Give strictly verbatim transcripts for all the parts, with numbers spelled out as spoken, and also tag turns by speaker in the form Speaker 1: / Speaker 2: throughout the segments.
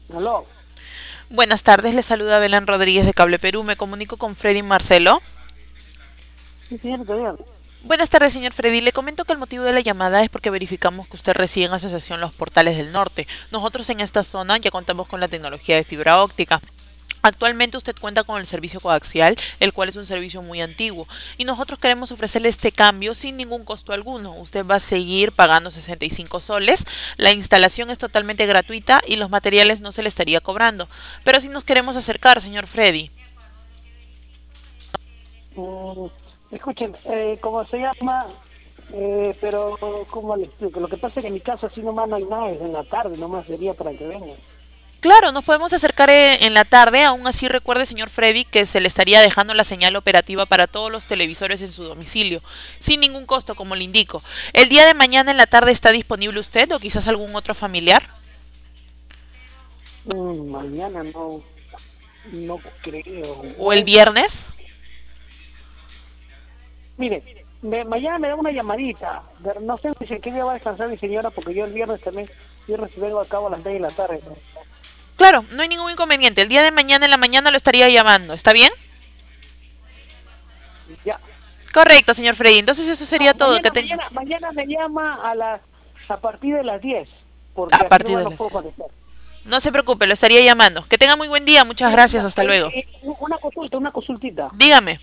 Speaker 1: Aló,
Speaker 2: Buenas tardes, le saluda Belén Rodríguez de Cable Perú. Me comunico con Freddy Marcelo.
Speaker 1: sí, señorita, dígame.
Speaker 2: Buenas tardes, señor Freddy. Le comento que el motivo de la llamada es porque verificamos que usted reside en Asociación Los Portales del Norte. Nosotros en esta zona ya contamos con la tecnología de fibra óptica. Actualmente usted cuenta con el servicio coaxial, el cual es un servicio muy antiguo, y nosotros queremos ofrecerle este cambio sin ningún costo alguno. Usted va a seguir pagando sesenta y cinco soles, la instalación es totalmente gratuita y los materiales no se le estaría cobrando. Pero si nos queremos acercar, señor Freddy.
Speaker 1: Mm, escuchen, eh, ¿cómo se llama? Eh, pero, ¿cómo le explico? Lo que pasa es que en mi casa así nomás no hay nada, es en la tarde, nomás sería para que vengan.
Speaker 2: Claro, nos podemos acercar eh, en la tarde, aún así recuerde, señor Freddy, que se le estaría dejando la señal operativa para todos los televisores en su domicilio, sin ningún costo, como le indico. ¿El día de mañana en la tarde está disponible usted o quizás algún otro familiar?
Speaker 1: Mm, mañana no, no creo.
Speaker 2: ¿O el
Speaker 1: Pues,
Speaker 2: viernes?
Speaker 1: mire, me- mañana me da una llamadita. Pero no sé si qué día va a descansar mi señora, porque yo el viernes también, viernes vengo a cabo a las seis de la tarde, ¿no?
Speaker 2: Claro, no hay ningún inconveniente. El día de mañana en la mañana lo estaría llamando, ¿está bien?
Speaker 1: Ya.
Speaker 2: Correcto, señor Freddy. Entonces eso sería
Speaker 1: No,
Speaker 2: todo. Que
Speaker 1: mañana,
Speaker 2: tenga
Speaker 1: mañana, mañana me llama a las, a partir de las diez,
Speaker 2: a
Speaker 1: porque así
Speaker 2: partir
Speaker 1: nomás
Speaker 2: de
Speaker 1: no
Speaker 2: las
Speaker 1: puedo
Speaker 2: diez.
Speaker 1: contestar.
Speaker 2: No se preocupe, lo estaría llamando. Que tenga muy buen día. Muchas
Speaker 1: Eh,
Speaker 2: gracias.
Speaker 1: ya,
Speaker 2: Hasta
Speaker 1: eh,
Speaker 2: luego.
Speaker 1: eh, una consulta, una consultita.
Speaker 2: Dígame.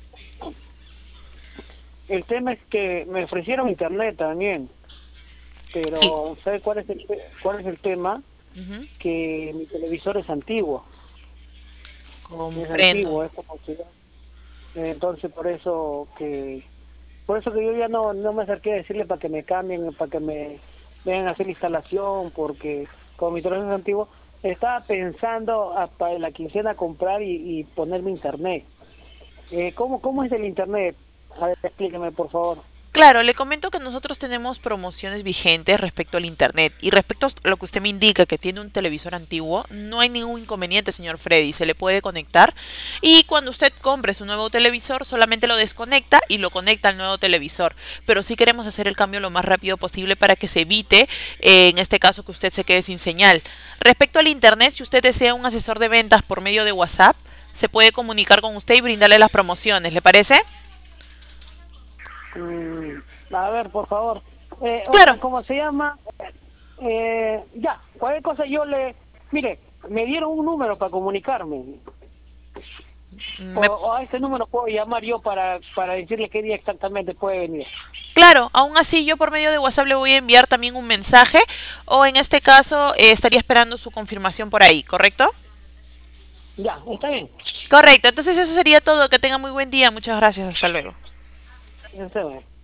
Speaker 1: El tema es que me ofrecieron internet también,
Speaker 2: Sí.
Speaker 1: pero ¿sabe cuál es el, te- cuál es el tema?
Speaker 2: Ujú.
Speaker 1: Que mi televisor es antiguo, es
Speaker 2: Comprendo.
Speaker 1: antiguo, es como que entonces por eso que por eso que yo ya no no me acerqué a decirle para que me cambien, para que me vengan a hacer la instalación, porque como mi televisor es antiguo, estaba pensando a- para la quincena comprar y, y ponerme internet. Eh, ¿cómo cómo es el internet? A ver, explíqueme por favor.
Speaker 2: Claro, le comento que nosotros tenemos promociones vigentes respecto al Internet y respecto a lo que usted me indica que tiene un televisor antiguo, no hay ningún inconveniente, señor Freddy, se le puede conectar y cuando usted compre su nuevo televisor solamente lo desconecta y lo conecta al nuevo televisor, pero sí queremos hacer el cambio lo más rápido posible para que se evite, eh, en este caso, que usted se quede sin señal. Respecto al Internet, si usted desea un asesor de ventas por medio de WhatsApp, se puede comunicar con usted y brindarle las promociones, ¿le parece?
Speaker 1: Mm, a ver, por favor. Eh,
Speaker 2: Claro.
Speaker 1: otra, ¿cómo se llama? Eh, ya, cualquier cosa yo le... Mire, me dieron un número para comunicarme. O,
Speaker 2: Me
Speaker 1: o a este número puedo llamar yo para, para decirle qué día exactamente puede venir.
Speaker 2: Claro, aún así yo por medio de WhatsApp le voy a enviar también un mensaje o en este caso eh, estaría esperando su confirmación por ahí, ¿correcto?
Speaker 1: Ya, está bien.
Speaker 2: Correcto, entonces eso sería todo. Que tenga muy buen día. Muchas gracias. Hasta luego.
Speaker 1: Está bien.